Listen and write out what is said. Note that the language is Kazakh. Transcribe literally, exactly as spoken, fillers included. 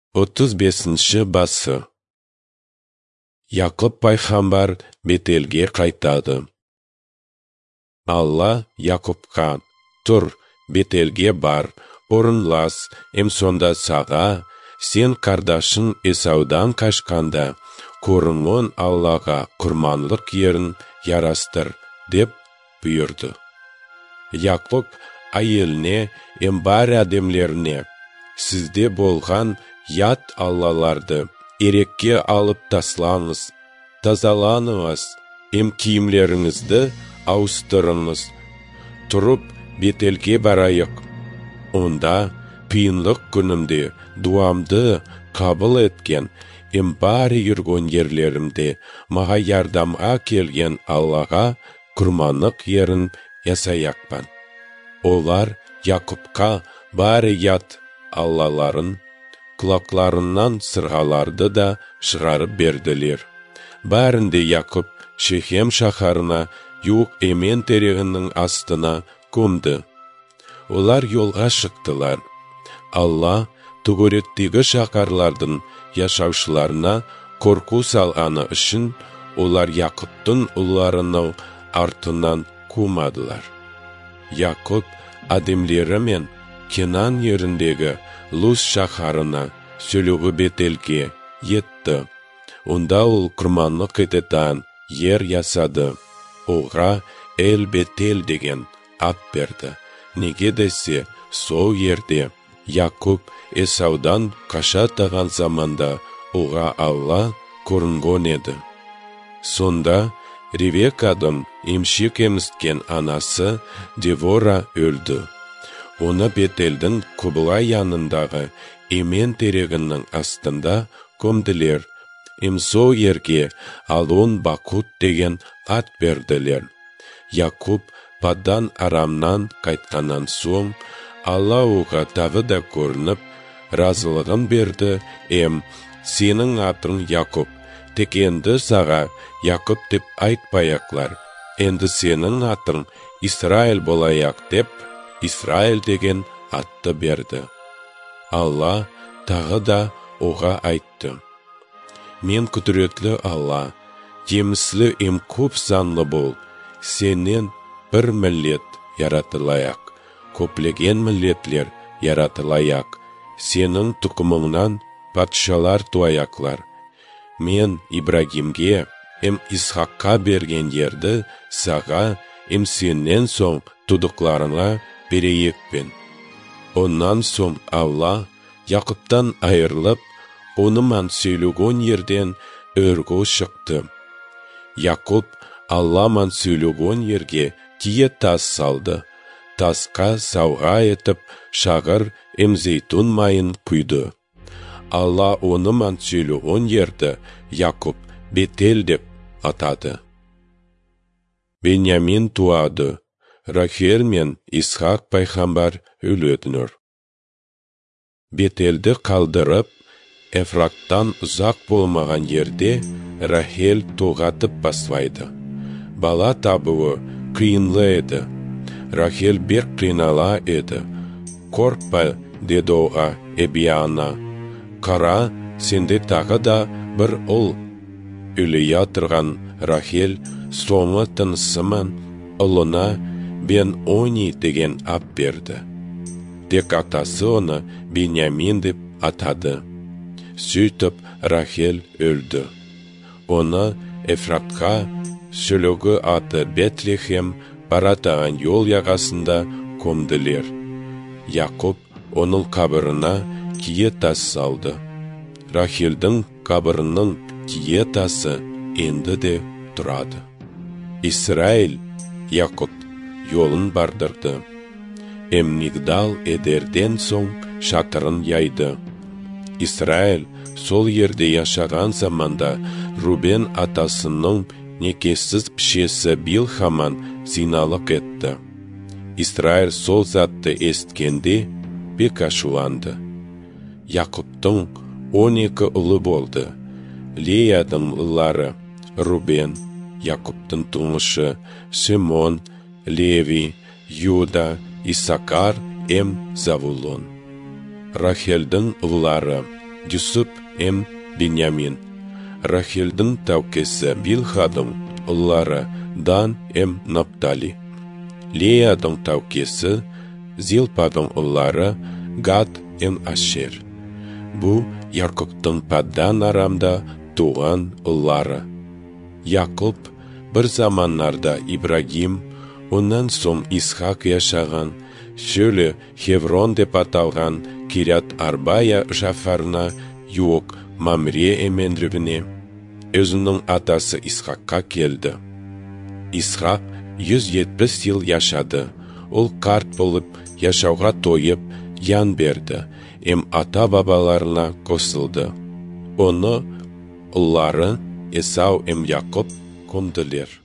отыз бесінші басы. Яқып пайғамбар Бетелге қайтады. Алла Яқупқа: «Тұр, Бетелге бар, орынлас, ем сонда саға, сен қардашын Есаудан қашқанда, көріңон Аллаға құрманлық ерін ярастыр», деп бұйырды. Яқып айеліне, ем бар әдемлеріне: «Сізде болған ят аллаларды ерекке алып таслаңыз, тазаланыңыз, ем киімлеріңізді ауыстырыңыз, тұрып Бетелге барайық. Онда қиынлық күнімде дуамды қабыл еткен, ем бар жүрген ерлерімде маға ярдамға келген Аллаға құрманлық ерін ясаяқпан». Олар Яқупқа бары ят аллаларын, құлақларынан сырғаларды да шығарып берділер. Бәрінде Яқып Шехем шаһарына, юқ емен терегінің астына көмді. Олар yolға шықтылар. Алла түгіреттегі шаһарлардың яшаушыларына қорқу салғаны үшін олар Яқыптың ұлларының артынан қумадылар. Яқып адемлері мен Кенан еріндегі Луз шаһарына, сөйлігі Бетелге етті. Онда ол құрманлық ететін ер ясады. Оға Әл Бетел деген ат берді. Неге десе, сол ерде Яқып Есаудан қашатаған заманда оға Алла көрінген еді. Сонда Ревекадан емшек емісткен анасы Девора өлді. Оны Бетелдің Құбылай янындағы емен терегінің астында көмділер. Емсо ерге Алон Бақут деген ат берділер. Яқып Паддан Арамнан қайтқаннан соң Алла оға тағы да көрініп, разылығын берді. Ем, сенің атың Яқып, тек енді саға Яқып деп айтпаяқлар. Енді сенің атың Исраил болаяқ деп, Исраил деген атты берді. Алла тағы да оға айтты: «Мен күдіретлі Алла, жеміслі ем көп санлы бол, сенен бір миллет яратылаяқ, көплеген миллетлер яратылаяқ, сенің тұқымыңнан патшалар туаяқлар. Мен Ибрагимге, ем Исхаққа берген ерді саға, ем сенен соң тұдықларына берейекпен». Оннан соң Алла Яқыптан айырылып, оныман сөйлеген ерден өргө шықты. Яқып Алламан сөйлеген ерге тие тас салды. Тасқа сауға етіп, шағыр ем зейтун майын құйды. Алла оныман сөйлеген ерді Яқып Бетел деп атады. Беньямин туады. Рахел мен Исхақ пайғамбар өледінір. Бетелді қалдырып, Эфраттан ұзақ болмаған ерде Рахел тоғатып басвайды. Бала табуы қиынлы еді. Рахел бек қинала еді. «Қорқпа», деді оға Эбияна. «Қара, сенде тағы да бір ұл». Өлия тұрған Рахел соңы тынысыман ұлына Бен-Они деген ат берді. Тек атасы оны Беньямин деп атады. Сөйтіп Рахел өлді. Оны Эфратқа, сөйлігі аты Бетлехем, баратаған yol яғасында көмділер. Яқып оның қабырына кие тас салды. Рахелдің қабырының кие тасы енді де тұрады. Исраил Яқып yolын бардырды. Мигдал Эдерден соң шатырын яйды. Исраил сол ерде яшаған заманда Рубен атасының некесіз пішесі Билхаман зиналық етті. Исраил сол затты есткенде бек ашуланды. Яқыптың он екі ұлы болды. Леядың ұллары Рубен, Яқыптың тұңышы Симон, Леви, Юда, Исакар, ем Завулон. Рахелдің ұллары Юсуп эм Беньямин. Рахельдің тәукесі Билхадың ұллары Дан эм Наптали. Леядың тәукесі Зилпадың ұллары Гад эм Ашер. Бу Якубтың Паддан арамда туған ұллары. Якуб бір заманнарда Ибрагим, оннан соң Исхак яшаған, шөлі Хеврон деп аталған Кирят Арбая жафарына юок Мамре емендірівіне, өзінің атасы Исхакқа келді. Исхак жүз жетпіс ел яшады. Ол қарт болып, яшауға тойып, ян берді. Эм ата бабаларына қосылды. Оны ұллары Эсау эм Якуб көнділер.